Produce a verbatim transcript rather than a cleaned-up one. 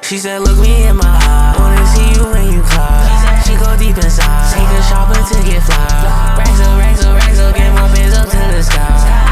She said, look me in my eye. Wanna see you when you cry. She go deep inside. Take a shopping to get fly. Racks up, racks up, racks up. Get my bands up to the sky.